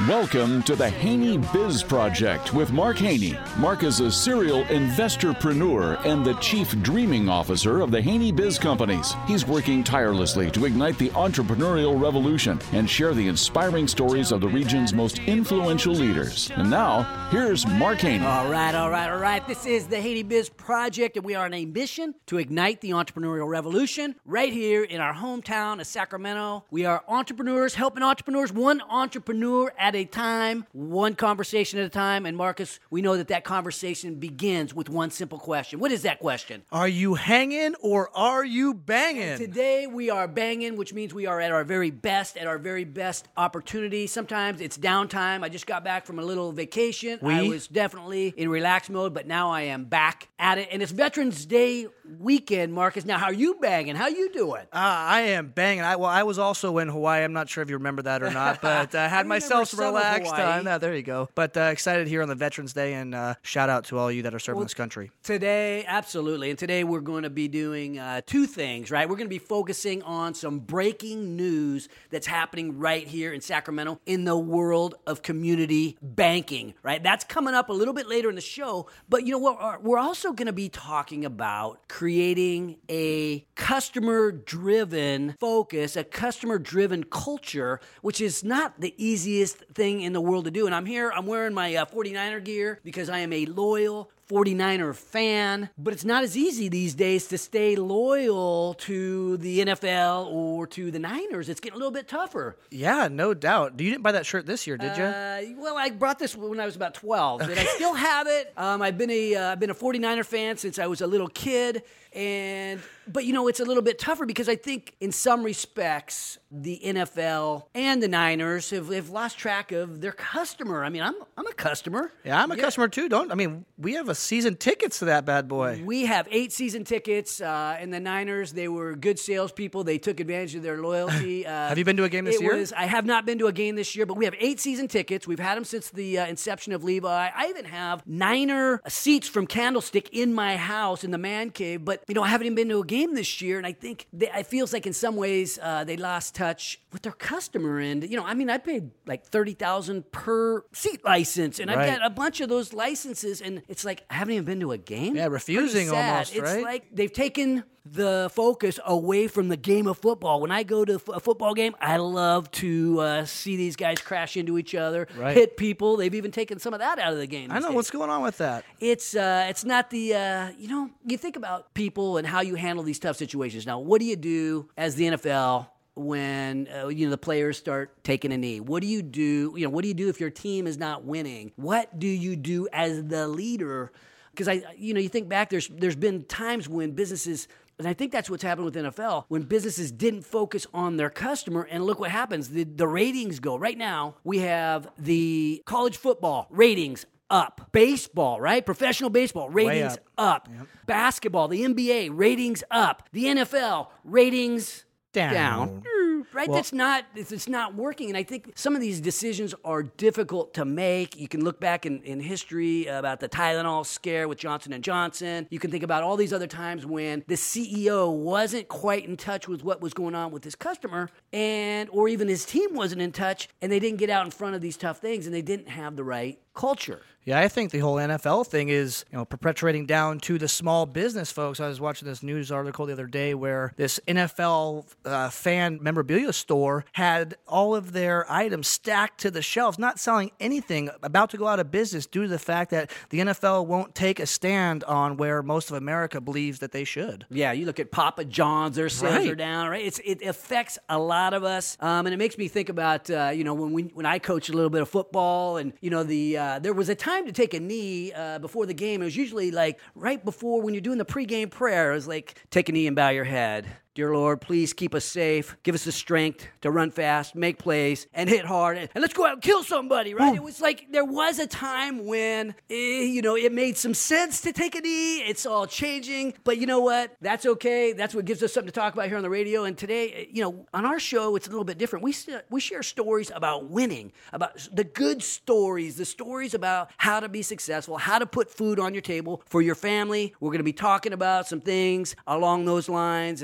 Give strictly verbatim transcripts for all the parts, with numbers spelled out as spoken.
Welcome to the Haney Biz Project with Mark Haney. Mark is a serial investorpreneur and the chief dreaming officer of the Haney Biz Companies. He's working tirelessly to ignite the entrepreneurial revolution and share the inspiring stories of the region's most influential leaders. And now, here's Mark Haney. All right, all right, all right. This is the Haney Biz Project, and we are on a mission to ignite the entrepreneurial revolution right here in our hometown of Sacramento. We are entrepreneurs helping entrepreneurs, one entrepreneur at a time, one conversation at a time. And Marcus, we know that that conversation begins with one simple question. What is that question? Are you hanging or are you banging? And today we are banging, which means we are at our very best, at our very best opportunity. Sometimes it's downtime. I just got back from a little vacation. We? I was definitely in relaxed mode, but now I am back at it. And it's Veterans Day weekend, Marcus. Now, how are you banging? How you doing? Uh, I am banging. I, well, I was also in Hawaii. I'm not sure if you remember that or not, but I uh, had I myself some some relaxed Hawaii. time. Uh, there you go. But uh, excited here on the Veterans Day, and uh, shout out to all you that are serving Well, this country. Today, absolutely. And today we're going to be doing uh, two things, right? We're going to be focusing on some breaking news that's happening right here in Sacramento in the world of community banking, right? That's coming up a little bit later in the show. But you know what? We're also going to be talking about creating a customer-driven focus, a customer-driven culture, which is not the easiest thing in the world to do. And I'm here, I'm wearing my uh, forty-niner gear because I am a loyal forty-niner fan, but it's not as easy these days to stay loyal to the N F L or to the Niners. It's getting a little bit tougher. Yeah, no doubt. You didn't buy that shirt this year, did you? Uh, well, I brought this when I was about twelve, and I still have it. Um, I've been a uh, I've been a forty-niner fan since I was a little kid, and but you know it's a little bit tougher because I think in some respects the N F L and the Niners have, have lost track of their customer. I mean, I'm I'm a customer. Yeah, I'm a Yeah. customer too. Don't I mean we have a season tickets to that bad boy. We have eight season tickets, uh, and the Niners, they were good salespeople. They took advantage of their loyalty. Uh, Have you been to a game this it year? Was, I have not been to a game this year, but we have eight season tickets. We've had them since the uh, inception of Levi. I even have Niner seats from Candlestick in my house in the man cave, but you know I haven't even been to a game this year, and I think they, it feels like in some ways uh, they lost touch with their customer. And you know, I mean, I paid like thirty thousand dollars per seat license, and Right. I've got a bunch of those licenses, and it's like I haven't even been to a game. Yeah, refusing Pretty sad. almost, it's right? like they've taken the focus away from the game of football. When I go to a football game, I love to uh, see these guys crash into each other, Right. hit people. They've even taken some of that out of the game. I these know days. what's going on with that. It's uh, it's not the uh, you know you think about people and how you handle these tough situations. Now, what do you do as the N F L? When uh, you know the players start taking a knee? What do you do? You know, what do you do if your team is not winning? What do you do as the leader? Because I, you know, you think back. There's there's been times when businesses, and I think that's what's happened with N F L, when businesses didn't focus on their customer, and look what happens. The the ratings go. Right now, we have the college football ratings up. Baseball, right? Professional baseball ratings up. up. Yep. Basketball, the N B A ratings up. The N F L ratings Down. down. Right? Well- That's not it's, it's not working. And I think some of these decisions are difficult to make. You can look back in, in history about the Tylenol scare with Johnson and Johnson. You can think about all these other times when the C E O wasn't quite in touch with what was going on with his customer, and or even his team wasn't in touch, and they didn't get out in front of these tough things, and they didn't have the right culture. Yeah, I think the whole N F L thing is, you know, perpetuating down to the small business folks. I was watching this news article the other day where this N F L uh, fan memorabilia store had all of their items stacked to the shelves, not selling anything, about to go out of business due to the fact that the N F L won't take a stand on where most of America believes that they should. Yeah, you look at Papa John's; their sales Right. are down. Right, it's, it affects a lot of us, um, and it makes me think about uh, you know when we when I coached a little bit of football, and you know the uh, there was a time to take a knee uh, before the game. It was usually like right before when you're doing the pregame prayer. It was like take a knee and bow your head. Dear Lord, please keep us safe. Give us the strength to run fast, make plays, and hit hard. And let's go out and kill somebody, right? It was like there was a time when, eh, you know, it made some sense to take a knee. It's all changing. But you know what? That's okay. That's what gives us something to talk about here on the radio. And today, you know, on our show, it's a little bit different. We, we share stories about winning, about the good stories, the stories about how to be successful, how to put food on your table for your family. We're going to be talking about some things along those lines. And, uh,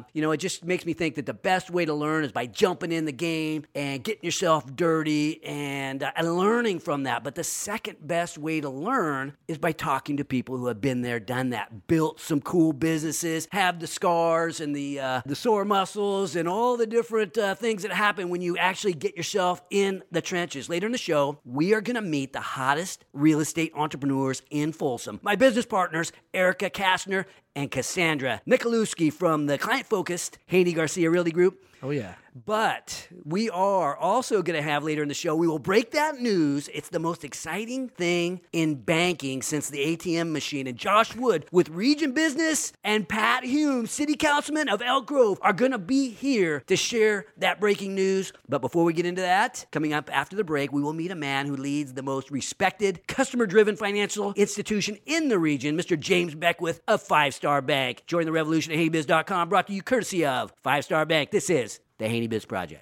You know, it just makes me think that the best way to learn is by jumping in the game and getting yourself dirty and, uh, and learning from that. But the second best way to learn is by talking to people who have been there, done that, built some cool businesses, have the scars and the uh, the sore muscles and all the different uh, things that happen when you actually get yourself in the trenches. Later in the show, we are going to meet the hottest real estate entrepreneurs in Folsom. My business partners, Erica Kastner and Cassandra Michalewski from the client-focused Haney Garcia Realty Group. Oh, yeah. But we are also going to have later in the show, we will break that news. It's the most exciting thing in banking since the A T M machine. And Josh Wood with Region Business and Pat Hume, City Councilman of Elk Grove, are going to be here to share that breaking news. But before we get into that, coming up after the break, we will meet a man who leads the most respected, customer-driven financial institution in the region, Mister James Beckwith of Five Star Bank. Join the revolution at Haney Biz dot com, brought to you courtesy of Five Star Bank. This is the Haney Biz Project.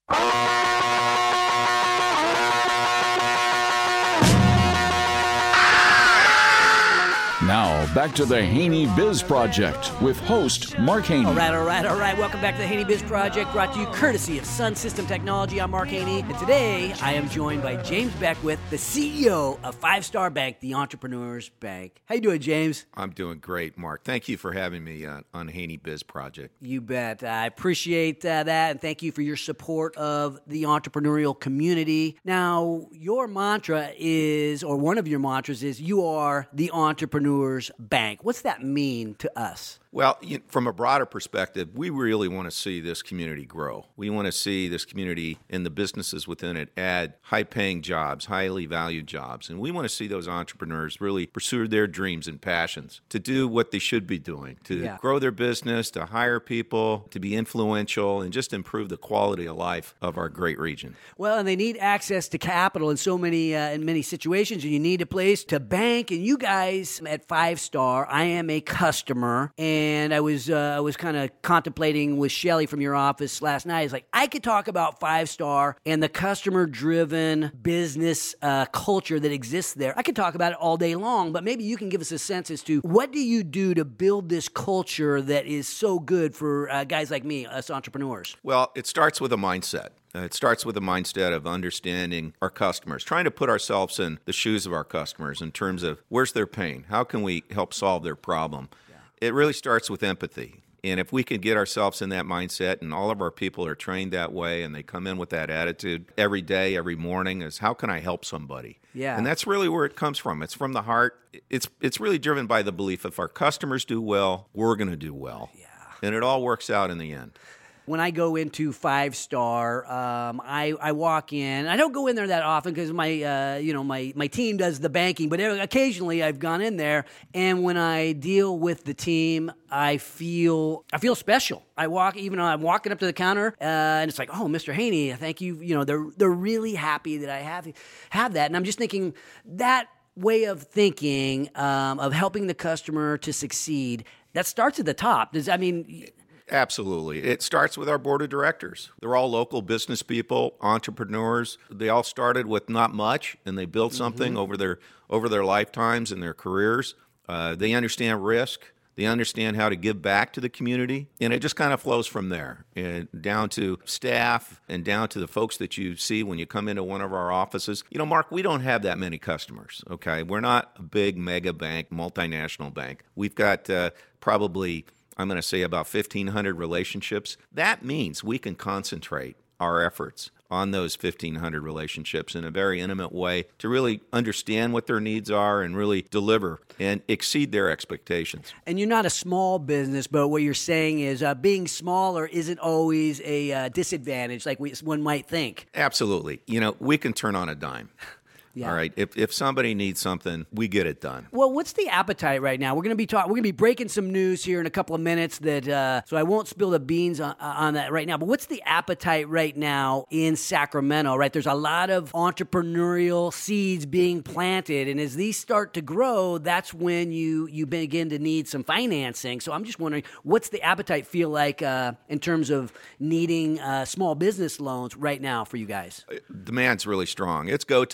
Now, back to the Haney Biz Project with host Mark Haney. All right, all right, all right. Welcome back to the Haney Biz Project, brought to you courtesy of Sun System Technology. I'm Mark Haney, and today I am joined by James Beckwith, the C E O of Five Star Bank, the Entrepreneur's Bank. How you doing, James? I'm doing great, Mark. Thank you for having me on, on Haney Biz Project. You bet. I appreciate uh, that, and thank you for your support of the entrepreneurial community. Now, your mantra is, or one of your mantras is, you are the entrepreneur Bank. What's that mean to us? Well, you, from a broader perspective, we really want to see this community grow. We want to see this community and the businesses within it add high-paying jobs, highly valued jobs. And we want to see those entrepreneurs really pursue their dreams and passions to do what they should be doing, to yeah. grow their business, to hire people, to be influential, and just improve the quality of life of our great region. Well, and they need access to capital in so many uh, in many situations, and you need a place to bank. And you guys at Five Star, I am a customer, and And I was uh, I was kind of contemplating with Shelly from your office last night. It's like, I could talk about Five Star and the customer-driven business uh, culture that exists there. I could talk about it all day long, but maybe you can give us a sense as to what do you do to build this culture that is so good for uh, guys like me, us entrepreneurs? Well, it starts with a mindset. Uh, it starts with a mindset of understanding our customers, trying to put ourselves in the shoes of our customers in terms of where's their pain? How can we help solve their problem? It really starts with empathy. And if we can get ourselves in that mindset, and all of our people are trained that way, and they come in with that attitude every day, every morning, is how can I help somebody? Yeah. And that's really where it comes from. It's from the heart. It's it's really driven by the belief if our customers do well, we're going to do well. Yeah. And it all works out in the end. When I go into Five Star, um, I, I walk in. I don't go in there that often because my uh, you know my, my team does the banking, but occasionally I've gone in there. And when I deal with the team, I feel I feel special. I walk even though I'm walking up to the counter, uh, and it's like, oh, Mister Haney, thank you. You know, they're they're really happy that I have have that, and I'm just thinking that way of thinking um, of helping the customer to succeed. That starts at the top. Does I mean? Absolutely. It starts with our board of directors. They're all local business people, entrepreneurs. They all started with not much, and they built something mm-hmm. over their over their lifetimes and their careers. Uh, they understand risk. They understand how to give back to the community, and it just kind of flows from there, and down to staff and down to the folks that you see when you come into one of our offices. You know, Mark, we don't have that many customers, okay? We're not a big mega bank, multinational bank. We've got uh, probably... I'm going to say about fifteen hundred relationships. That means we can concentrate our efforts on those fifteen hundred relationships in a very intimate way to really understand what their needs are and really deliver and exceed their expectations. And you're not a small business, but what you're saying is uh, being smaller isn't always a uh, disadvantage like we, one might think. Absolutely. You know, we can turn on a dime. Yeah. All right. If if somebody needs something, we get it done. Well, what's the appetite right now? We're going to be talking. We're going to be breaking some news here in a couple of minutes. That uh, so I won't spill the beans on, on that right now. But what's the appetite right now in Sacramento? Right, there's a lot of entrepreneurial seeds being planted, and as these start to grow, that's when you you begin to need some financing. So I'm just wondering, what's the appetite feel like uh, in terms of needing uh, small business loans right now for you guys? Demand's really strong. It's go time for a lot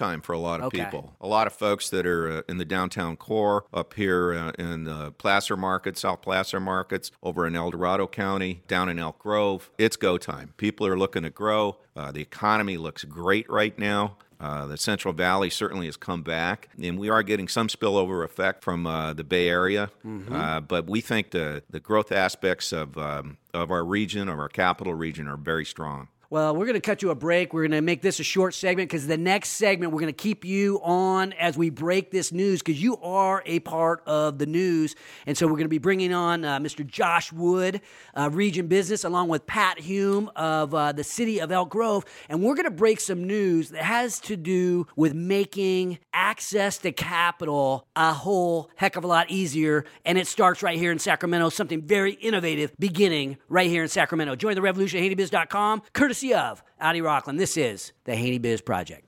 lot of Okay. people. A lot of folks that are uh, in the downtown core, up here uh, in the Placer Market, South Placer Markets, over in El Dorado County, down in Elk Grove. It's go time. People are looking to grow. Uh, the economy looks great right now. Uh, the Central Valley certainly has come back, and we are getting some spillover effect from uh, the Bay Area. Mm-hmm. Uh, but we think the, the growth aspects of um, of our region, of our capital region, are very strong. Well, we're going to cut you a break. We're going to make this a short segment because the next segment, we're going to keep you on as we break this news because you are a part of the news. And so we're going to be bringing on uh, Mister Josh Wood, uh, Region Business, along with Pat Hume of uh, the city of Elk Grove. And we're going to break some news that has to do with making access to capital a whole heck of a lot easier. And it starts right here in Sacramento, something very innovative beginning right here in Sacramento. Join the revolution at haney biz dot com, courtesy of Audi Rockland. This is the Haney Biz Project.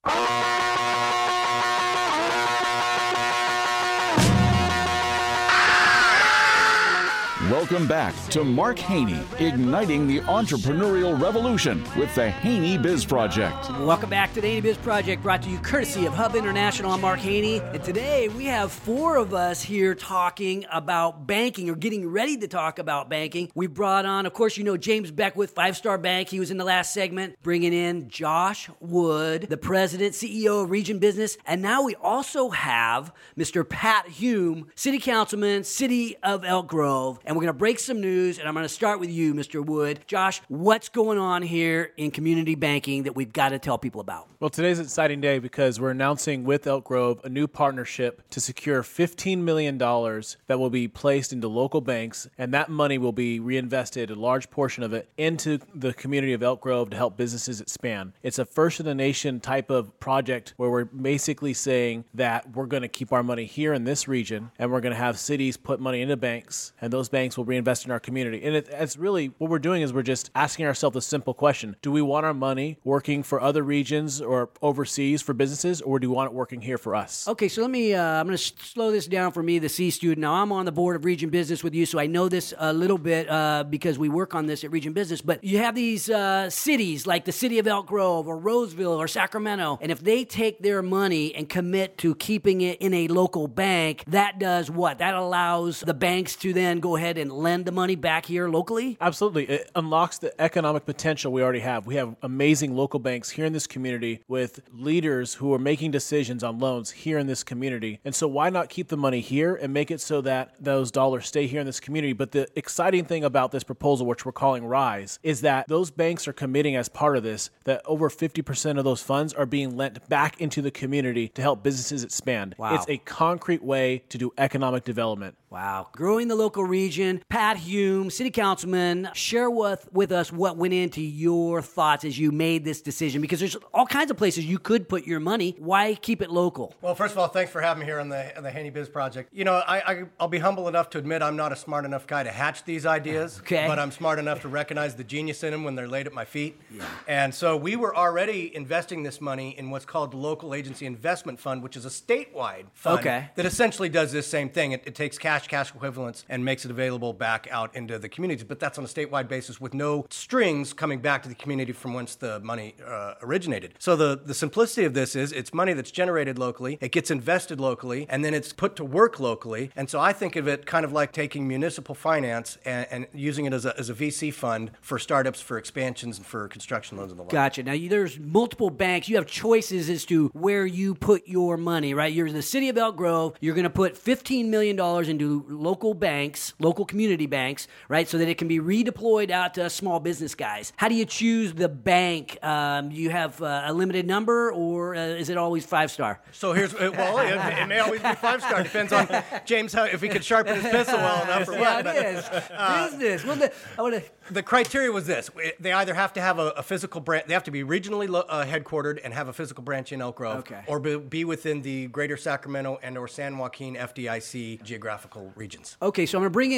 Welcome back to Mark Haney, igniting the entrepreneurial revolution with the Haney Biz Project. Welcome back to the Haney Biz Project, brought to you courtesy of Hub International. I'm Mark Haney, and today we have four of us here talking about banking, or getting ready to talk about banking. We brought on, of course, you know James Beckwith, Five Star Bank. He was in the last segment, bringing in Josh Wood, the president, C E O of Region Business, and now we also have Mister Pat Hume, city councilman, city of Elk Grove, and we're going to break some news, and I'm going to start with you, Mister Wood. Josh, what's going on here in community banking that we've got to tell people about? Well, today's an exciting day because we're announcing with Elk Grove a new partnership to secure fifteen million dollars that will be placed into local banks, and that money will be reinvested, a large portion of it, into the community of Elk Grove to help businesses expand. It's a first-in-the-nation type of project where we're basically saying that we're going to keep our money here in this region, and we're going to have cities put money into banks, and those banks will reinvest in our community. And it, it's really, what we're doing is we're just asking ourselves a simple question. Do we want our money working for other regions or overseas for businesses, or do we want it working here for us? Okay, so let me, uh, I'm going to slow this down for me, the C student. Now, I'm on the board of Region Business with you, so I know this a little bit uh, because we work on this at Region Business. But you have these uh, cities like the city of Elk Grove or Roseville or Sacramento, and if they take their money and commit to keeping it in a local bank, that does what? That allows the banks to then go ahead and lend the money back here locally? Absolutely. It unlocks the economic potential we already have. We have amazing local banks here in this community with leaders who are making decisions on loans here in this community. And so why not keep the money here and make it so that those dollars stay here in this community? But the exciting thing about this proposal, which we're calling RISE, is that those banks are committing as part of this that over fifty percent of those funds are being lent back into the community to help businesses expand. Wow. It's a concrete way to do economic development. Wow. Growing the local region. Pat Hume, city councilman, share with, with us what went into your thoughts as you made this decision, because there's all kinds of places you could put your money. Why keep it local? Well, first of all, thanks for having me here on the, on the Haney Biz Project. You know, I, I, I'll be humble enough to admit I'm not a smart enough guy to hatch these ideas, okay. but I'm smart enough to recognize the genius in them when they're laid at my feet. Yeah. And so we were already investing this money in what's called the Local Agency Investment Fund, which is a statewide fund okay. that essentially does this same thing. It, it takes cash, cash equivalents, and makes it available back out into the communities, but that's on a statewide basis with no strings coming back to the community from whence the money uh, originated. So the, the simplicity of this is it's money that's generated locally, it gets invested locally, and then it's put to work locally. And so I think of it kind of like taking municipal finance and, and using it as a, as a V C fund for startups, for expansions, and for construction loans and the like. Gotcha. Now, you, there's multiple banks. You have choices as to where you put your money, right? You're the city of Elk Grove. You're going to put fifteen million dollars into local banks, local community banks, right, so that it can be redeployed out to small business guys. How do you choose the bank? Um, do you have uh, a limited number, or uh, is it always five star? So here's, well, it, it may always be five star. Depends on James how if he could sharpen his pencil well enough or what. Yeah, it but, is. uh, Business. Well, the, I want to. The criteria was this. They either have to have a, a physical branch, they have to be regionally lo- uh, headquartered and have a physical branch in Elk Grove, okay. or be, be within the greater Sacramento and or San Joaquin F D I C geographical regions. Okay, so I'm going to bring in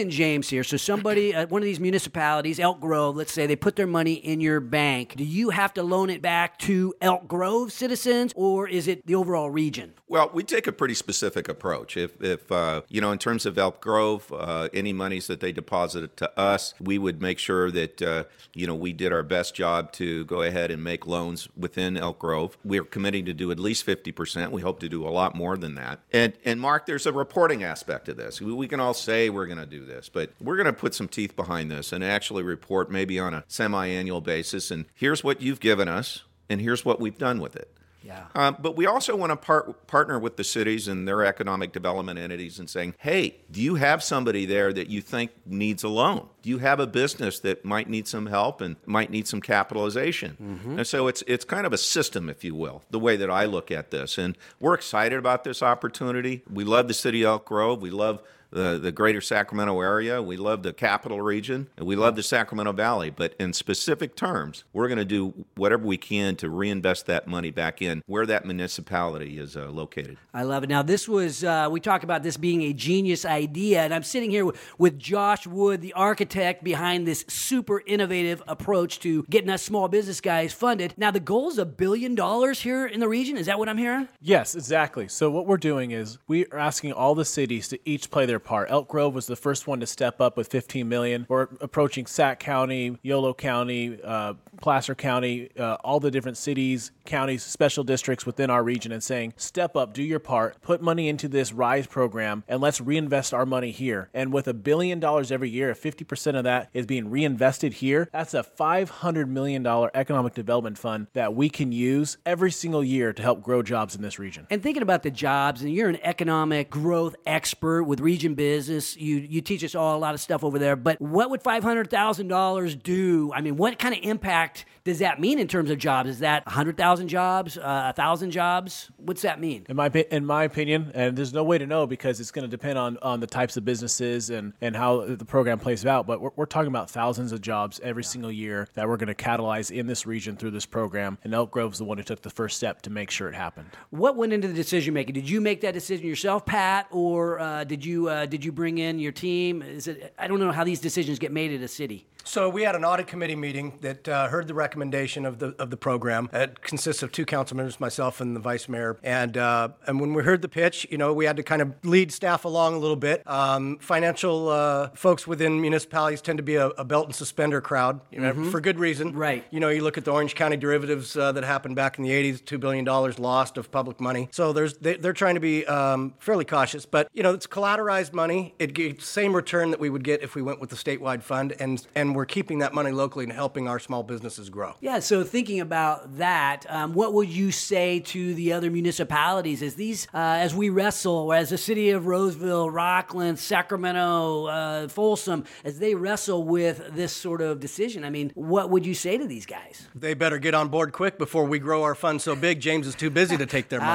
thinking, James, here. So somebody, uh, one of these municipalities, Elk Grove, let's say they put their money in your bank. Do you have to loan it back to Elk Grove citizens, or is it the overall region? Well, we take a pretty specific approach. If, if uh, you know, in terms of Elk Grove, uh, any monies that they deposited to us, we would make sure that, uh, you know, we did our best job to go ahead and make loans within Elk Grove. We're committing to do at least fifty percent. We hope to do a lot more than that. And, and Mark, there's a reporting aspect to this. We, we can all say we're going to do this, but we're going to put some teeth behind this and actually report maybe on a semi-annual basis. And here's what you've given us, and here's what we've done with it. Yeah. Um, but we also want to part, partner with the cities and their economic development entities and saying, hey, do you have somebody there that you think needs a loan? Do you have a business that might need some help and might need some capitalization? Mm-hmm. And so it's it's kind of a system, if you will, the way that I look at this. And we're excited about this opportunity. We love the city of Elk Grove. We love the, the greater Sacramento area. We love the capital region, and we love the Sacramento Valley. But in specific terms, we're going to do whatever we can to reinvest that money back in where that municipality is uh, located. I love it. Now, this was, uh, we talk about this being a genius idea, and I'm sitting here with, with Josh Wood, the architect behind this super innovative approach to getting us small business guys funded. Now, the goal is a billion dollars here in the region. Is that what I'm hearing? Yes, exactly. So what we're doing is we are asking all the cities to each play their part. Elk Grove was the first one to step up with fifteen million dollars. We're approaching Sac County, Yolo County, uh, Placer County, uh, all the different cities, counties, special districts within our region, and saying, step up, do your part, put money into this RISE program, and let's reinvest our money here. And with a billion dollars every year, if fifty percent of that is being reinvested here, that's a five hundred million dollars economic development fund that we can use every single year to help grow jobs in this region. And thinking about the jobs, and you're an economic growth expert with Region Business. You you teach us all a lot of stuff over there. But what would five hundred thousand dollars do? I mean, what kind of impact does that mean in terms of jobs? Is that one hundred thousand jobs, uh, one thousand jobs? What's that mean? In my in my opinion, and there's no way to know because it's going to depend on, on the types of businesses and, and how the program plays out, but we're, we're talking about thousands of jobs every yeah. single year that we're going to catalyze in this region through this program, and Elk Grove's the one who took the first step to make sure it happened. What went into the decision making? Did you make that decision yourself, Pat, or uh, did you uh, did you bring in your team? Is it? I don't know how these decisions get made at a city. So we had an audit committee meeting that uh, heard the recommendation of the of the program. It consists of two council members, myself and the vice mayor. And uh, and when we heard the pitch, you know, we had to kind of lead staff along a little bit. Um, financial uh, folks within municipalities tend to be a, a belt and suspender crowd, you know, mm-hmm. for good reason. Right. You know, you look at the Orange County derivatives uh, that happened back in the eighties, two billion dollars lost of public money. So there's they, they're trying to be um, fairly cautious. But, you know, it's collateralized money. It gives the same return that we would get if we went with the statewide fund. And, and we're keeping that money locally and helping our small businesses grow. Yeah, so thinking about that, um, what would you say to the other municipalities as these, uh, as we wrestle, as the city of Roseville, Rockland, Sacramento, uh, Folsom, as they wrestle with this sort of decision? I mean, what would you say to these guys? They better get on board quick before we grow our fund so big James is too busy to take their money.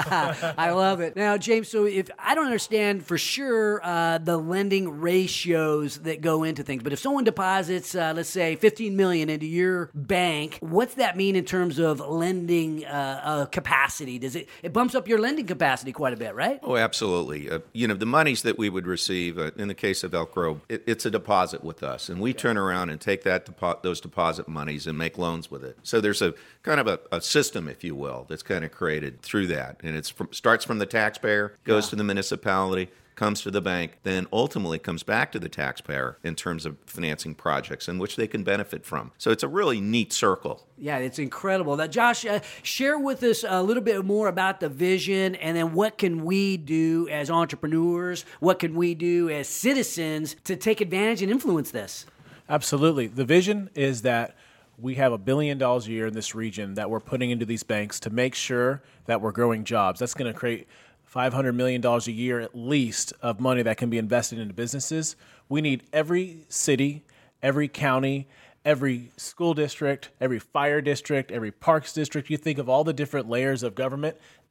I love it. Now, James, so if I don't understand for sure uh, the lending ratios that go into things, but if someone deposits, uh, let's say fifteen million dollars into your bank, what's that mean in terms of lending uh, uh, capacity? Does it, it bumps up your lending capacity quite a bit, right? Oh, absolutely. Uh, you know, the monies that we would receive, uh, in the case of Elk Grove, it, it's a deposit with us, and we okay. turn around and take that depo- those deposit monies and make loans with it. So there's a kind of a, a system, if you will, that's kind of created through that, and it starts from the taxpayer, goes yeah. to the municipality, comes to the bank, then ultimately comes back to the taxpayer in terms of financing projects in which they can benefit from. So it's a really neat circle. Yeah, it's incredible. Now, Josh, uh, share with us a little bit more about the vision, and then what can we do as entrepreneurs, what can we do as citizens to take advantage and influence this? Absolutely. The vision is that we have a billion dollars a year in this region that we're putting into these banks to make sure that we're growing jobs. That's going to create five hundred million dollars a year at least of money that can be invested into businesses. We need every city, every county, every school district, every fire district, every parks district. You think of all the different layers of government.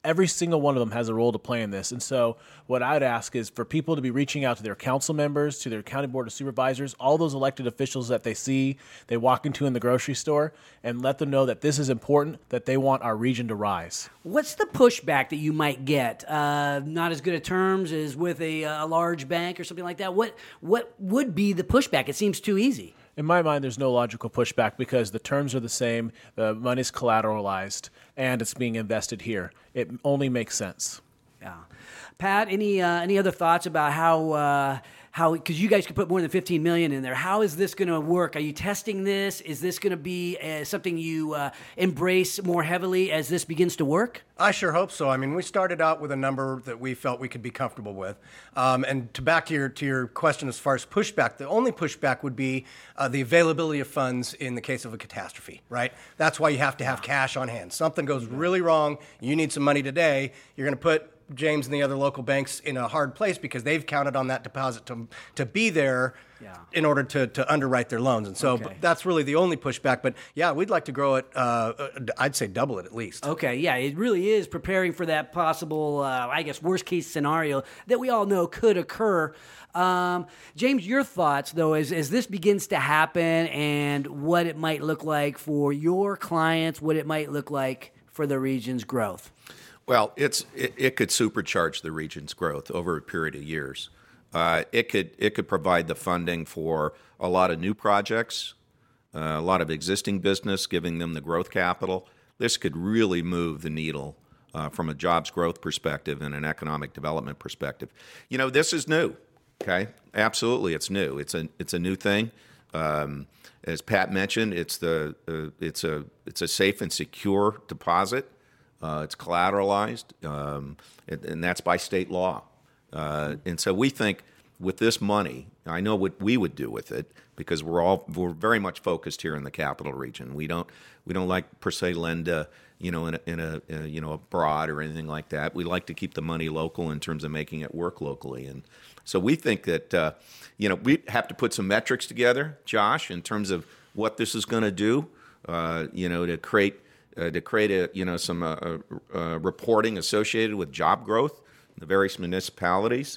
Every single one of them has a role to play in this. And so what I'd ask is for people to be reaching out to their council members, to their county board of supervisors, all those elected officials that they see, they walk into in the grocery store, and let them know that this is important, that they want our region to rise. What's the pushback that you might get? Uh, not as good at terms as with a, a large bank or something like that. What what would be the pushback? It seems too easy. In my mind, there's no logical pushback because the terms are the same, the money's collateralized, and it's being invested here. It only makes sense. Yeah. Pat, any uh, any other thoughts about how uh, how because you guys could put more than fifteen million dollars in there? How is this going to work? Are you testing this? Is this going to be uh, something you uh, embrace more heavily as this begins to work? I sure hope so. I mean, we started out with a number that we felt we could be comfortable with. Um, and to back to your to your question as far as pushback, the only pushback would be uh, the availability of funds in the case of a catastrophe, right? That's why you have to have cash on hand. Something goes really wrong, you need some money today, you're going to put James and the other local banks in a hard place because they've counted on that deposit to to be there yeah. in order to, to underwrite their loans. And so okay. but that's really the only pushback. But yeah, we'd like to grow it, uh, I'd say double it at least. Okay, yeah, it really is preparing for that possible, uh, I guess, worst case scenario that we all know could occur. Um, James, your thoughts, though, as, as this begins to happen and what it might look like for your clients, what it might look like for the region's growth. Well, it's it, it could supercharge the region's growth over a period of years. Uh, it could it could provide the funding for a lot of new projects, uh, a lot of existing business, giving them the growth capital. This could really move the needle uh, from a jobs growth perspective and an economic development perspective. You know, this is new. Okay, absolutely, it's new. It's a it's a new thing. Um, as Pat mentioned, it's the uh, it's a it's a safe and secure deposit. Uh, it's collateralized, um, and, and that's by state law. Uh, and so we think with this money, I know what we would do with it because we're all we're very much focused here in the capital region. We don't we don't like per se lend, uh, you know, in a, in a, in a you know abroad or anything like that. We like to keep the money local in terms of making it work locally. And so we think that uh, you know we have to put some metrics together, Josh, in terms of what this is going to do. Uh, you know, to create. Uh, to create a, you know, some uh, uh, reporting associated with job growth in the various municipalities.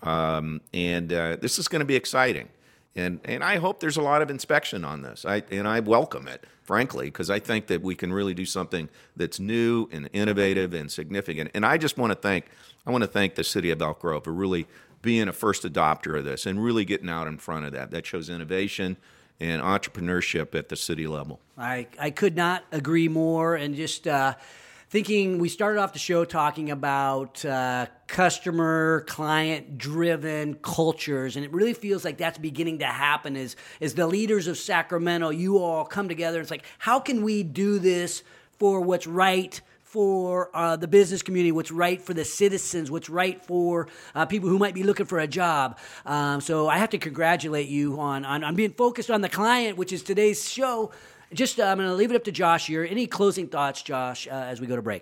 Um, and uh, this is going to be exciting. And and I hope there's a lot of inspection on this. I And I welcome it, frankly, because I think that we can really do something that's new and innovative and significant. And I just want to thank, I want to thank the city of Elk Grove for really being a first adopter of this and really getting out in front of that. That shows innovation and entrepreneurship at the city level. I, I could not agree more. And just uh, thinking, we started off the show talking about uh, customer, client-driven cultures, and it really feels like that's beginning to happen as, as the leaders of Sacramento, you all come together. It's like, how can we do this for what's right for uh, the business community, what's right for the citizens, what's right for uh, people who might be looking for a job. Um, so I have to congratulate you on, on, on being focused on the client, which is today's show. Just uh, I'm going to leave it up to Josh here. Any closing thoughts, Josh, uh, as we go to break?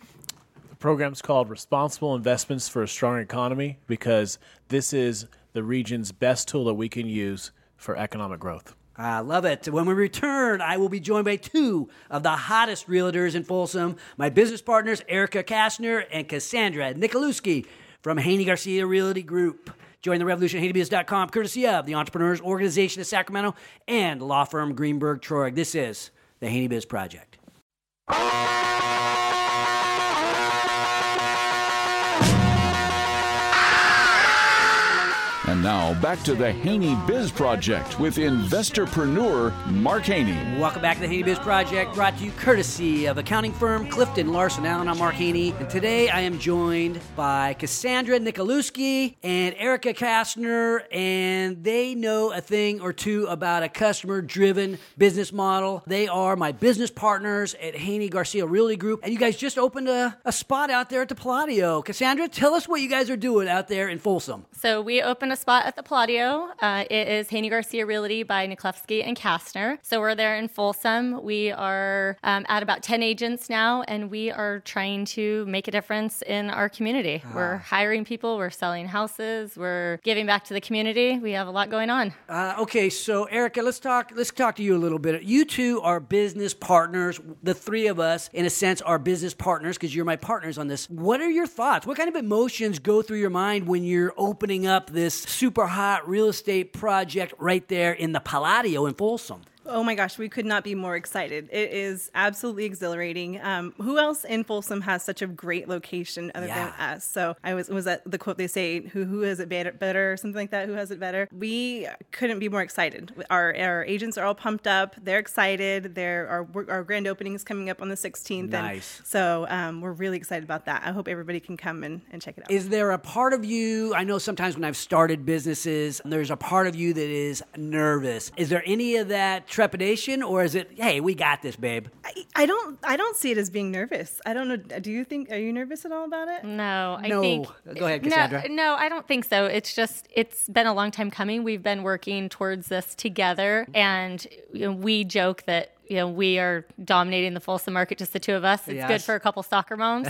The program's called Responsible Investments for a Strong Economy because this is the region's best tool that we can use for economic growth. I love it. When we return, I will be joined by two of the hottest realtors in Folsom, my business partners, Erica Kastner and Cassandra Nikolewski from Haney Garcia Realty Group. Join the revolution at haney biz dot com, courtesy of the Entrepreneurs Organization of Sacramento and law firm Greenberg Traurig. This is the Haney Biz Project. And now, back to the Haney Biz Project with investorpreneur Mark Haney. Welcome back to the Haney Biz Project, brought to you courtesy of accounting firm Clifton Larson Allen. I'm Mark Haney, and today I am joined by Cassandra Nikolewski and Erica Kastner, and they know a thing or two about a customer-driven business model. They are my business partners at Haney Garcia Realty Group, and you guys just opened a, a spot out there at the Palladio. Cassandra, tell us what you guys are doing out there in Folsom. So we opened a spot at the Palladio. Uh, it is Haney Garcia Realty by Niklevsky and Kastner. So we're there in Folsom. We are um, at about ten agents now, and we are trying to make a difference in our community. Ah. We're hiring people. We're selling houses. We're giving back to the community. We have a lot going on. Uh, okay, so Erica, let's talk. Let's talk to you a little bit. You two are business partners. The three of us, in a sense, are business partners because you're my partners on this. What are your thoughts? What kind of emotions go through your mind when you're opening up this super hot real estate project right there in the Palladio in Folsom? Oh my gosh, we could not be more excited. It is absolutely exhilarating. Um, who else in Folsom has such a great location other yeah. than us? So I was was that the quote they say, who who has it better, better or something like that? Who has it better? We couldn't be more excited. Our our agents are all pumped up. They're excited. There our our grand opening is coming up on the sixteenth. Nice. And so um, we're really excited about that. I hope everybody can come and, and check it out. Is there a part of you, I know sometimes when I've started businesses, there's a part of you that is nervous. Is there any of that trepidation, or is it, hey, we got this, babe? I, I don't I don't see it as being nervous. I don't know. Do you think, are you nervous at all about it? No, I no. think. Go ahead, Cassandra. No, no, I don't think so. It's just, it's been a long time coming. We've been working towards this together, and you know, we joke that you know, we are dominating the Folsom market, just the two of us. It's yes. good for a couple soccer moms.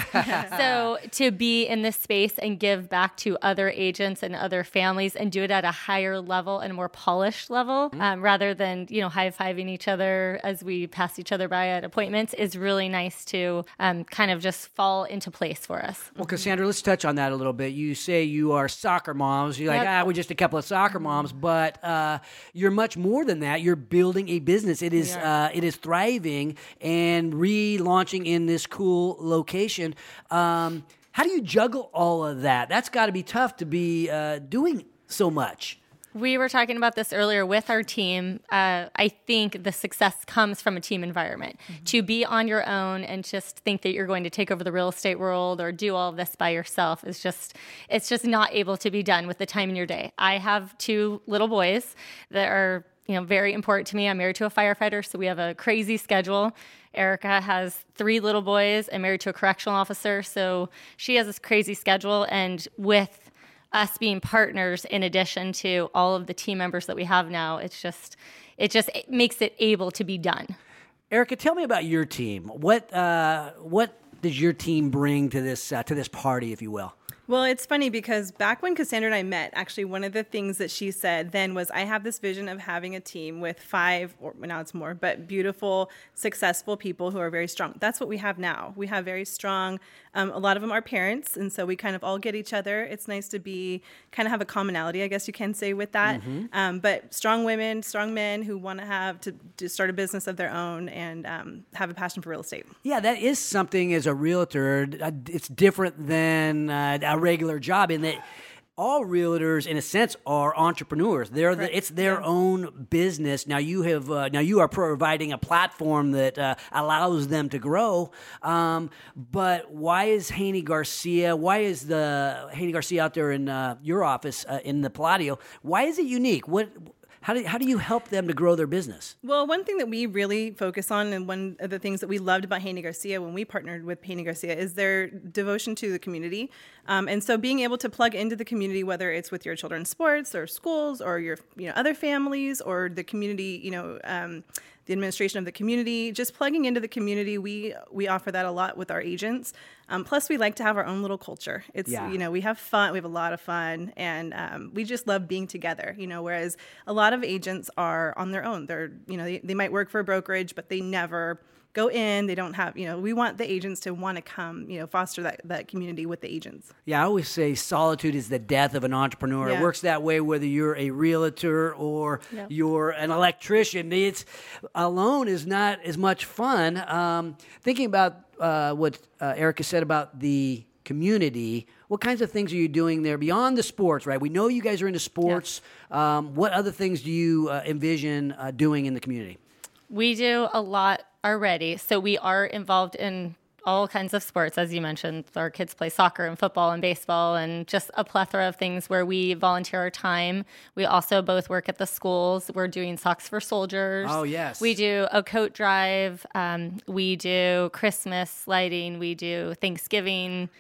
So to be in this space and give back to other agents and other families and do it at a higher level and a more polished level, mm-hmm. um, rather than, you know, high-fiving each other as we pass each other by at appointments is really nice to um, kind of just fall into place for us. Well, Cassandra, let's touch on that a little bit. You say you are soccer moms. You're like, yep. ah, we're just a couple of soccer moms, but uh, you're much more than that. You're building a business. It is, uh, it is thriving and relaunching in this cool location. Um, how do you juggle all of that? That's got to be tough to be uh, doing so much. We were talking about this earlier with our team. Uh, I think the success comes from a team environment. Mm-hmm. To be on your own and just think that you're going to take over the real estate world or do all of this by yourself is just, it's just not able to be done with the time in your day. I have two little boys that are, you know, very important to me. I'm married to a firefighter, so we have a crazy schedule. Erica has three little boys and married to a correctional officer, so she has this crazy schedule. And with us being partners, in addition to all of the team members that we have now, it's just, it just it makes it able to be done. Erica, tell me about your team. What uh, what does your team bring to this uh, to this party, if you will? Well, it's funny because back when Cassandra and I met, actually one of the things that she said then was, I have this vision of having a team with five, or now it's more, but beautiful, successful people who are very strong. That's what we have now. We have very strong, um, a lot of them are parents, and so we kind of all get each other. It's nice to be, kind of have a commonality, I guess you can say, with that. Mm-hmm. Um, but strong women, strong men who want to have to, to start a business of their own and um, have a passion for real estate. Yeah, that is something as a realtor. It's different than uh, a regular job in that all realtors, in a sense, are entrepreneurs. They're the, it's their yeah. own business. Now you have uh, now you are providing a platform that uh, allows them to grow. Um, but why is Haney Garcia? Why is the Haney Garcia out there in uh, your office uh, in the Palladio? Why is it unique? What? How do, how do you help them to grow their business? Well, one thing that we really focus on, and one of the things that we loved about Haney Garcia when we partnered with Haney Garcia, is their devotion to the community. Um, and so being able to plug into the community, whether it's with your children's sports or schools or your you know other families or the community, you know, um, the administration of the community, just plugging into the community, we we offer that a lot with our agents. Um, plus, we like to have our own little culture. It's, yeah. you know, we have fun. We have a lot of fun. And um, we just love being together, you know, whereas a lot of agents are on their own. They're, you know, they, they might work for a brokerage, but they never go in. They don't have, you know, we want the agents to want to come, you know, foster that, that community with the agents. Yeah, I always say solitude is the death of an entrepreneur. Yeah. It works that way whether you're a realtor or yeah. you're an electrician. It's alone is not as much fun. Um, thinking about uh, what uh, Erica said about the community, what kinds of things are you doing there beyond the sports, right? We know you guys are into sports. Yeah. Um, what other things do you uh, envision uh, doing in the community? We do a lot already. So we are involved in all kinds of sports, as you mentioned. Our kids play soccer and football and baseball and just a plethora of things where we volunteer our time. We also both work at the schools. We're doing Socks for Soldiers. Oh, yes. We do a coat drive. Um, we do Christmas lighting. We do Thanksgiving.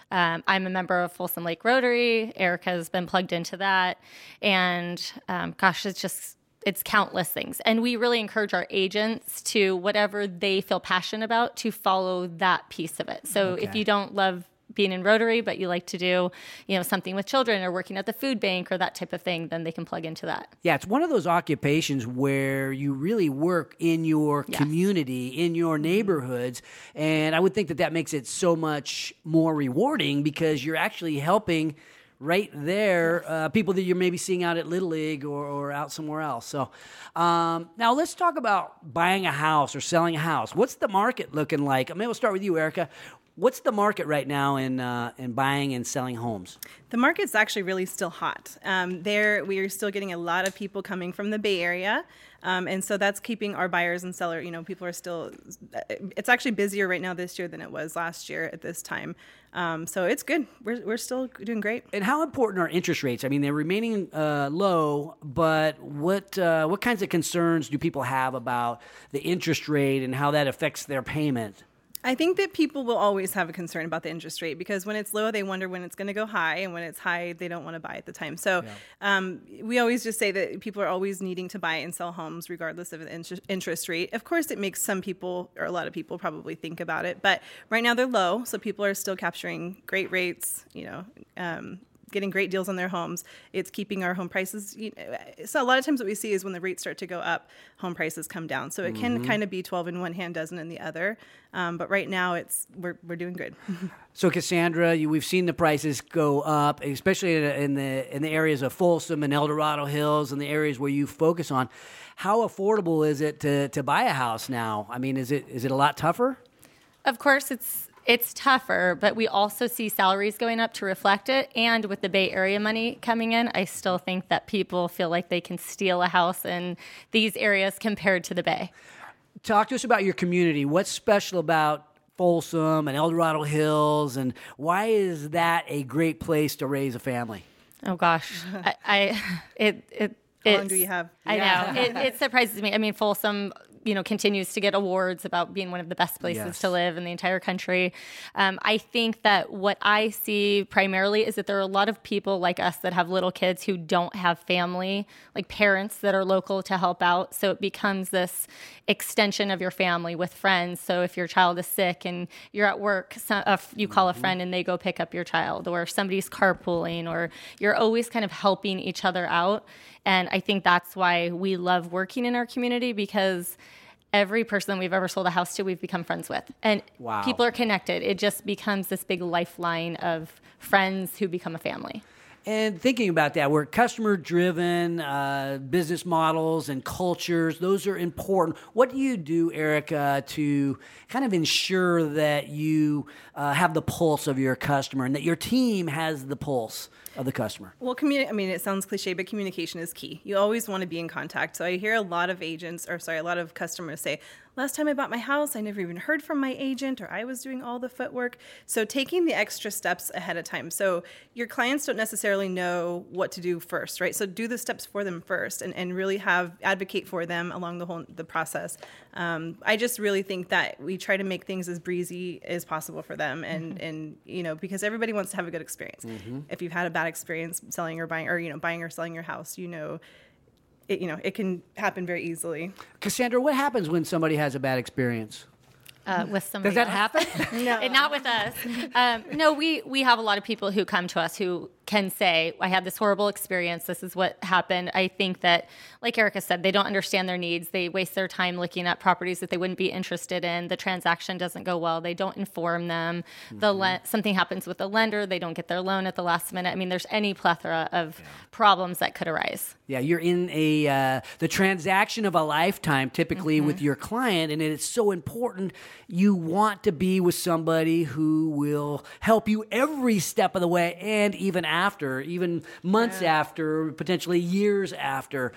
Um, I'm a member of Folsom Lake Rotary. Erica's been plugged into that. And um, gosh, it's just, it's countless things. And we really encourage our agents to, whatever they feel passionate about, to follow that piece of it. So Okay. if you don't love being in Rotary, but you like to do, you know, something with children or working at the food bank or that type of thing, then they can plug into that. Yeah, it's one of those occupations where you really work in your Yes. community, in your neighborhoods, and I would think that that makes it so much more rewarding because you're actually helping right there uh, people that you're maybe seeing out at Little League or, or out somewhere else. So um, now let's talk about buying a house or selling a house. What's the market looking like? I mean, we'll start with you, Erica. What's the market right now in uh, in buying and selling homes? The market's actually really still hot. Um, there, we are still getting a lot of people coming from the Bay Area, um, and so that's keeping our buyers and sellers. You know, people are still. It's actually busier right now this year than it was last year at this time. Um, so it's good. We're we're still doing great. And how important are interest rates? I mean, they're remaining uh, low, but what uh, what kinds of concerns do people have about the interest rate and how that affects their payment? I think that people will always have a concern about the interest rate because when it's low, they wonder when it's going to go high, and when it's high, they don't want to buy at the time. So yeah. um, we always just say that people are always needing to buy and sell homes regardless of the in- interest rate. Of course, it makes some people, or a lot of people, probably think about it, but right now they're low, so people are still capturing great rates, you know, um, getting great deals on their homes. It's keeping our home prices. You know, so a lot of times what we see is when the rates start to go up, home prices come down. So it mm-hmm. can kind of be twelve in one hand, dozen in the other. Um, but right now it's we're we're doing good. So Cassandra, you, we've seen the prices go up, especially in, in the in the areas of Folsom and El Dorado Hills and the areas where you focus on. How affordable is it to to buy a house now? I mean, is it is it a lot tougher? Of course, it's. It's tougher, but we also see salaries going up to reflect it. And with the Bay Area money coming in, I still think that people feel like they can steal a house in these areas compared to the Bay. Talk to us about your community. What's special about Folsom and El Dorado Hills, and why is that a great place to raise a family? Oh, gosh. I, I it, it, How long do you have? I yeah. know. It, it surprises me. I mean, Folsom, you know, continues to get awards about being one of the best places yes. to live in the entire country. Um, I think that what I see primarily is that there are a lot of people like us that have little kids who don't have family, like parents that are local to help out. So it becomes this extension of your family with friends. So if your child is sick and you're at work, so, uh, you call a friend and they go pick up your child, or somebody's carpooling, or you're always kind of helping each other out. And I think that's why we love working in our community, because every person we've ever sold a house to, we've become friends with. And wow. people are connected. It just becomes this big lifeline of friends who become a family. And thinking about that, we're customer-driven uh, business models and cultures. Those are important. What do you do, Erica, to kind of ensure that you uh, have the pulse of your customer and that your team has the pulse of the customer? Well, communi- I mean, it sounds cliche, but communication is key. You always want to be in contact. So I hear a lot of agents, or sorry, a lot of customers say, last time I bought my house, I never even heard from my agent, or I was doing all the footwork. So taking the extra steps ahead of time. So your clients don't necessarily know what to do first, right? So do the steps for them first, and, and really have advocate for them along the whole the process. Um, I just really think that we try to make things as breezy as possible for them, and mm-hmm. and you know, because everybody wants to have a good experience. Mm-hmm. If you've had a bad experience selling or buying, or you know, buying or selling your house, you know. It, you know, it can happen very easily. Cassandra, what happens when somebody has a bad experience? Uh, with somebody Does that else. happen? No, and not with us. Um, no, we we have a lot of people who come to us who can say, I had this horrible experience. This is what happened. I think that, like Erica said, they don't understand their needs. They waste their time looking at properties that they wouldn't be interested in. The transaction doesn't go well. They don't inform them. Mm-hmm. The le- something happens with the lender. They don't get their loan at the last minute. I mean, there's any plethora of yeah. problems that could arise. Yeah, you're in a uh, the transaction of a lifetime, typically mm-hmm. with your client, and it's so important. You want to be with somebody who will help you every step of the way, and even after, even months yeah. after, potentially years after.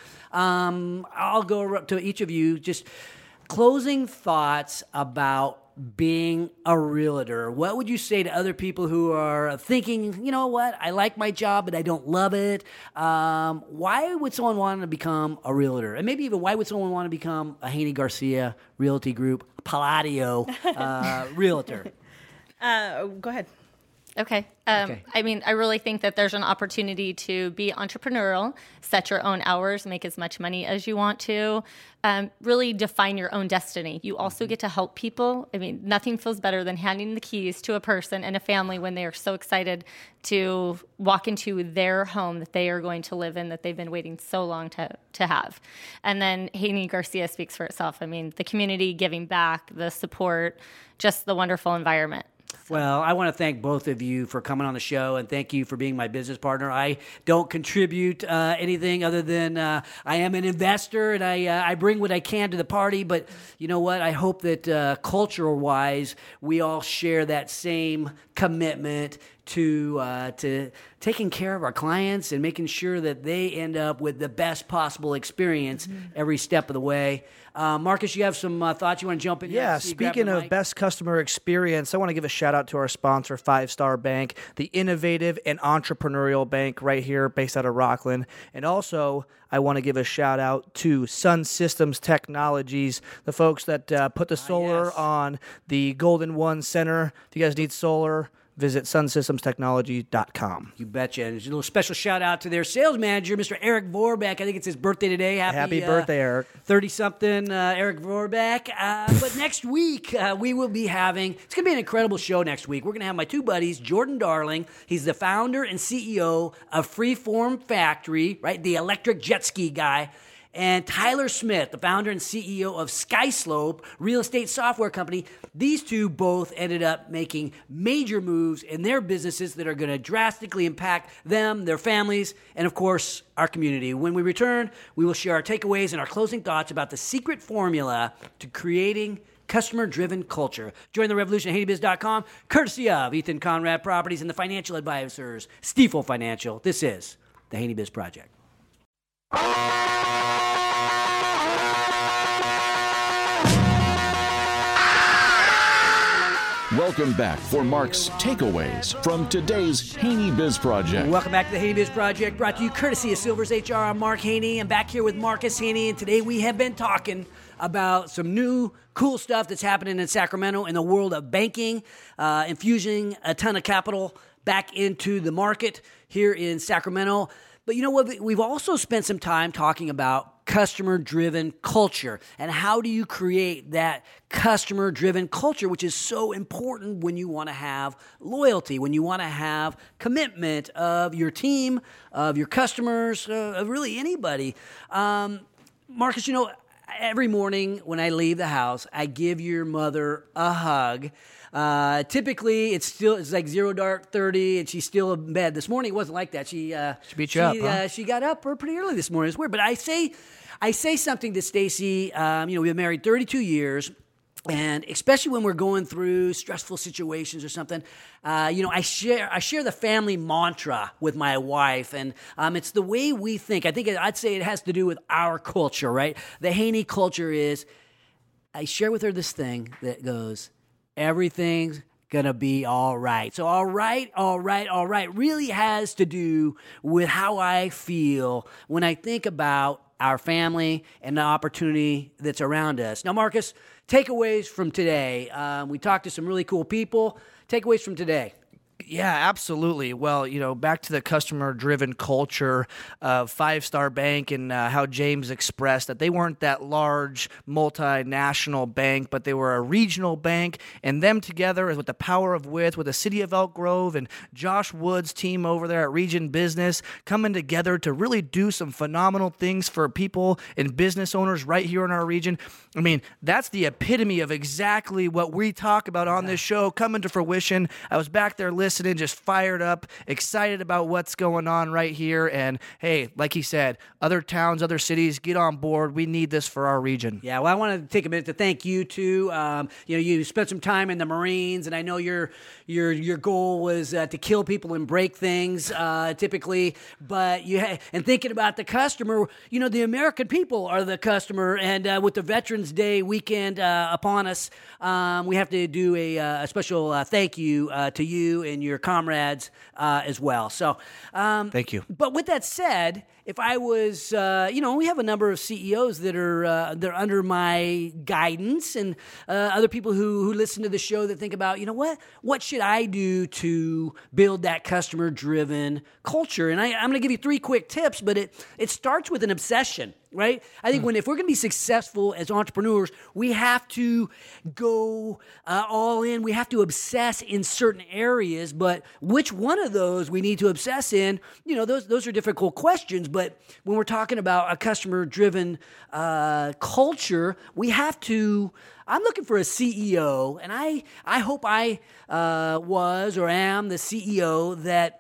Um, I'll go up to each of you. Just closing thoughts about being a realtor. What would you say to other people who are thinking, you know what, I like my job, but I don't love it? Um, why would someone want to become a realtor? And maybe even why would someone want to become a Haney Garcia Realty Group Palladio uh, realtor? Uh, go ahead. Okay. Um, Okay. I mean, I really think that there's an opportunity to be entrepreneurial, set your own hours, make as much money as you want to, um, really define your own destiny. You also get to help people. I mean, nothing feels better than handing the keys to a person and a family when they are so excited to walk into their home that they are going to live in, that they've been waiting so long to, to have. And then Haney Garcia speaks for itself. I mean, the community giving back, the support, just the wonderful environment. Well, I want to thank both of you for coming on the show, and thank you for being my business partner. I don't contribute uh, anything other than uh, I am an investor, and I uh, I bring what I can to the party. But you know what? I hope that uh, cultural-wise, we all share that same commitment to uh, to taking care of our clients and making sure that they end up with the best possible experience mm-hmm. every step of the way. Uh, Marcus, you have some uh, thoughts you want to jump in? Yeah, here? speaking of best customer experience, I want to give a shout out to our sponsor, Five Star Bank, the innovative and entrepreneurial bank right here based out of Rockland. And also, I want to give a shout out to Sun Systems Technologies, the folks that uh, put the solar yes. on the Golden One Center. If you guys need solar, visit sun systems technology dot com. You betcha. And there's a little special shout out to their sales manager, Mister Eric Vorbeck. I think it's his birthday today. Happy, Happy uh, birthday, Eric. thirty-something uh, Eric Vorbeck. Uh, but next week, uh, we will be having, it's going to be an incredible show next week. We're going to have my two buddies, Jordan Darling. He's the founder and C E O of Freeform Factory, right? The electric jet ski guy. And Tyler Smith, the founder and C E O of SkySlope, real estate software company. These two both ended up making major moves in their businesses that are going to drastically impact them, their families, and of course, our community. When we return, we will share our takeaways and our closing thoughts about the secret formula to creating customer-driven culture. Join the revolution at Haney Biz dot com, courtesy of Ethan Conrad Properties and the financial advisors, Stifel Financial. This is the Haney Biz Project. Welcome back for Mark's takeaways from today's Haney Biz Project. Welcome back to the Haney Biz Project, brought to you courtesy of Silver's H R. I'm Mark Haney. I'm back here with Marcus Haney, and today we have been talking about some new cool stuff that's happening in Sacramento in the world of banking, uh, infusing a ton of capital back into the market here in Sacramento. But you know what? We've also spent some time talking about customer-driven culture and how do you create that customer-driven culture, which is so important when you want to have loyalty, when you want to have commitment of your team, of your customers, uh, of really anybody. Um, Marcus, you know, every morning when I leave the house, I give your mother a hug. Uh, typically, it's still it's like zero dark thirty, and she's still in bed. This morning, it wasn't like that. She uh, she beat she, you up. Huh? Uh, she got up pretty early this morning. It's weird, but I say I say something to Stacy. Um, you know, we've been married thirty-two years. And especially when we're going through stressful situations or something, uh, you know, I share I share the family mantra with my wife, and um, it's the way we think. I think it, I'd say it has to do with our culture, right? The Haney culture is, I share with her this thing that goes, everything's gonna be all right. So all right, all right, all right really has to do with how I feel when I think about our family and the opportunity that's around us. Now, Marcus, takeaways from today. Um, we talked to some really cool people. Takeaways from today. Yeah, absolutely. Well, you know, back to the customer-driven culture of Five Star Bank and uh, how James expressed that they weren't that large multinational bank, but they were a regional bank, and them together with the power of width, with the city of Elk Grove and Josh Wood's team over there at Region Business coming together to really do some phenomenal things for people and business owners right here in our region. I mean, that's the epitome of exactly what we talk about on this show coming to fruition. I was back there listening. Listening, just fired up, excited about what's going on right here. And hey, like he said, other towns, other cities, get on board. We need this for our region. Yeah, well, I want to take a minute to thank you too. Um, you know, you spent some time in the Marines, and I know your your your goal was uh, to kill people and break things, uh, typically. But you ha- and thinking about the customer, you know, the American people are the customer, and uh, with the Veterans Day weekend uh, upon us, um, we have to do a, a special uh, thank you uh, to you and your comrades uh, as well. So, um, thank you. But with that said, if I was, uh, you know, we have a number of C E Os that are uh, they're under my guidance, and uh, other people who who listen to the show that think about, you know, what what should I do to build that customer-driven culture? And I, I'm going to give you three quick tips, but it it starts with an obsession. Right? I think when if we're going to be successful as entrepreneurs, we have to go uh, all in. We have to obsess in certain areas, but which one of those we need to obsess in, you know, those those are difficult questions. But when we're talking about a customer-driven uh, culture, we have to. I'm looking for a C E O, and I I hope I uh, was or am the C E O that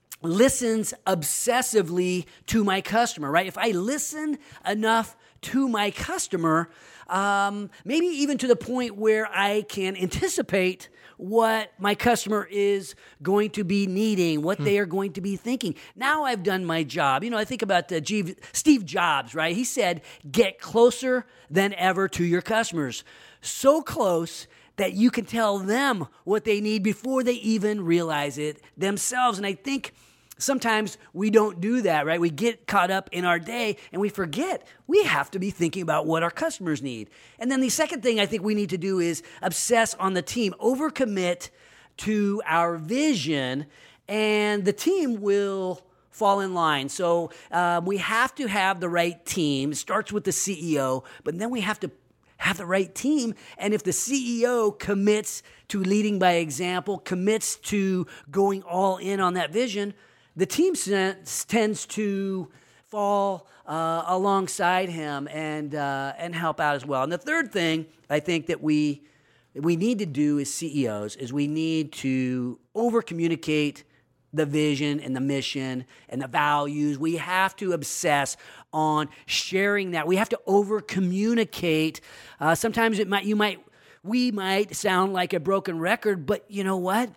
listens obsessively to my customer, right? If I listen enough to my customer, um, maybe even to the point where I can anticipate what my customer is going to be needing, what hmm. they are going to be thinking. Now I've done my job. You know, I think about uh, G- Steve Jobs, right? He said, get closer than ever to your customers. So close that you can tell them what they need before they even realize it themselves. And I think sometimes we don't do that, right? We get caught up in our day and we forget we have to be thinking about what our customers need. And then the second thing I think we need to do is obsess on the team, overcommit to our vision, and the team will fall in line. So um, we have to have the right team. It starts with the C E O, but then we have to have the right team. And if the C E O commits to leading by example, commits to going all in on that vision, the team tends to fall uh, alongside him and uh, and help out as well. And the third thing I think that we we need to do as C E Os is we need to over-communicate the vision and the mission and the values. We have to obsess on sharing that. We have to over-communicate. Uh, sometimes it might you might we might sound like a broken record, but you know what?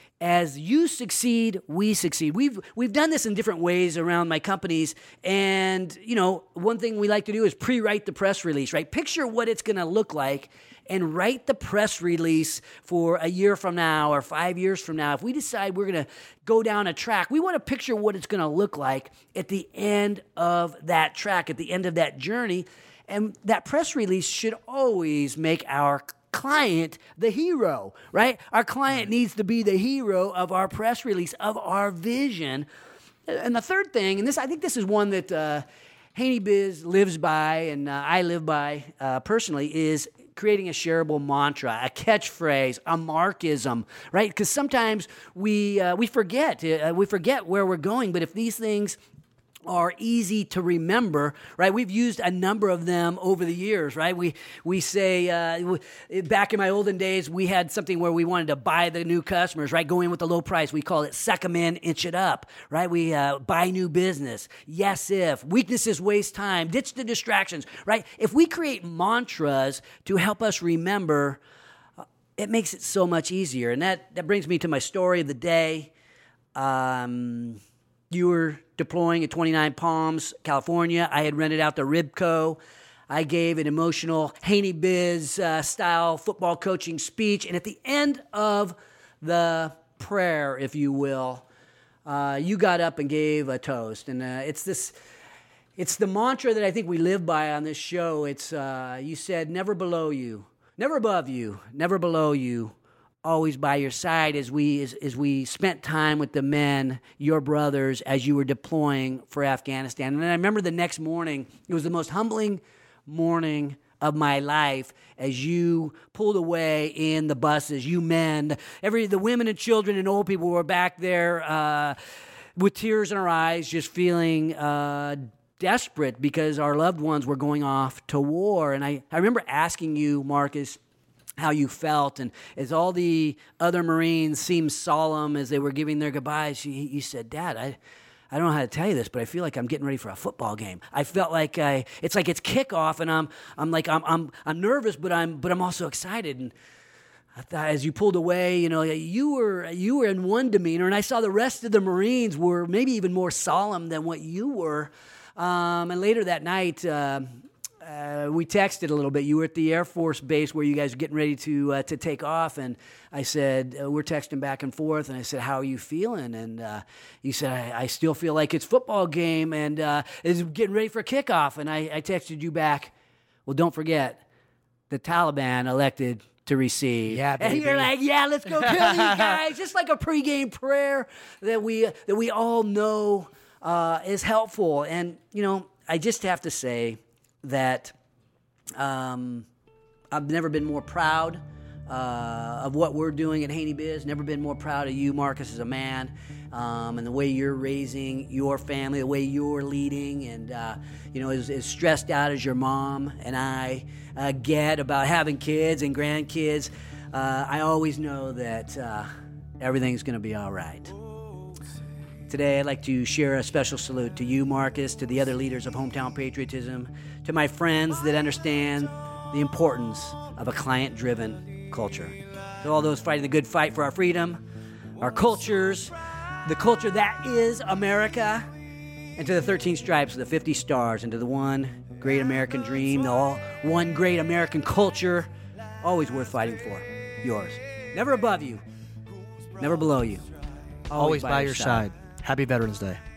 As you succeed, we succeed. We've we've done this in different ways around my companies, and you know, one thing we like to do is pre-write the press release, right? Picture what it's going to look like, and write the press release for a year from now or five years from now. If we decide we're going to go down a track, we want to picture what it's going to look like at the end of that track, at the end of that journey, and that press release should always make our client the hero, right? Our client right. needs to be the hero of our press release, of our vision. And the third thing, and this I think this is one that uh, Haney Biz lives by, and uh, I live by uh, personally, is creating a shareable mantra, a catchphrase, a markism, right? Because sometimes we uh, we forget uh, we forget where we're going. But if these things are easy to remember, right? We've used a number of them over the years, right? We we say, uh, back in my olden days, we had something where we wanted to buy the new customers, right? Go in with the low price. We call it suck 'em in, inch it up, right? We uh, buy new business. Yes, if. Weaknesses waste time. Ditch the distractions, right? If we create mantras to help us remember, it makes it so much easier. And that, that brings me to my story of the day. Um... You were deploying at twenty-nine Palms, California. I had rented out the Ribco. I gave an emotional Haney Biz uh, style football coaching speech. And at the end of the prayer, if you will, uh, you got up and gave a toast. And uh, it's this, it's the mantra that I think we live by on this show. It's, uh, you said, never below you, never above you, never below you. Always by your side as we as, as we spent time with the men, your brothers, as you were deploying for Afghanistan. And I remember the next morning, it was the most humbling morning of my life as you pulled away in the buses, you men, every the women and children and old people were back there uh, with tears in our eyes, just feeling uh, desperate because our loved ones were going off to war. And I, I remember asking you, Marcus, how you felt, and as all the other Marines seemed solemn as they were giving their goodbyes, you, you said, Dad, I, I don't know how to tell you this, but I feel like I'm getting ready for a football game. I felt like I, it's like it's kickoff, and I'm, I'm like, I'm, I'm, I'm nervous, but I'm, but I'm also excited. And I thought, as you pulled away, you know, you were, you were in one demeanor, and I saw the rest of the Marines were maybe even more solemn than what you were. Um, and later that night, uh, uh, we texted a little bit. You were at the Air Force base where you guys were getting ready to uh, to take off, and I said, uh, we're texting back and forth, and I said, how are you feeling? And uh, you said, I, I still feel like it's football game, and uh, it's getting ready for kickoff. And I, I texted you back, well, don't forget, the Taliban elected to receive. Yeah, baby. And you're like, yeah, let's go kill these guys. Just like a pregame prayer that we that we all know uh, is helpful. And, you know, I just have to say that um, I've never been more proud uh, of what we're doing at Haney Biz. Never been more proud of you, Marcus, as a man, um, and the way you're raising your family, the way you're leading, and uh, you know, as, as stressed out as your mom and I uh, get about having kids and grandkids, uh, I always know that uh, everything's going to be all right. Today, I'd like to share a special salute to you, Marcus, to the other leaders of Hometown Patriotism, to my friends that understand the importance of a client-driven culture, to all those fighting the good fight for our freedom, our cultures, the culture that is America, and to the thirteen stripes, the fifty stars, and to the one great American dream, the all one great American culture, always worth fighting for, yours. Never above you, never below you, Always, always by, by your side. side. Happy Veterans Day.